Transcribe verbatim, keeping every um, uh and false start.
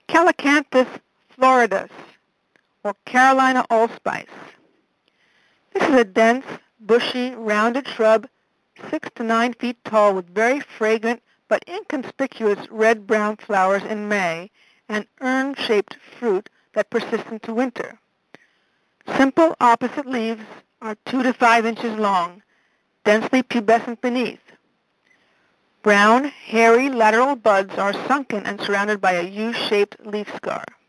Calycanthus floridus, or Carolina allspice. This is a dense, bushy, rounded shrub, six to nine feet tall, with very fragrant but inconspicuous red-brown flowers in May and urn-shaped fruit that persists into winter. Simple opposite leaves are two to five inches long, densely pubescent beneath. Brown, hairy lateral buds are sunken and surrounded by a U-shaped leaf scar.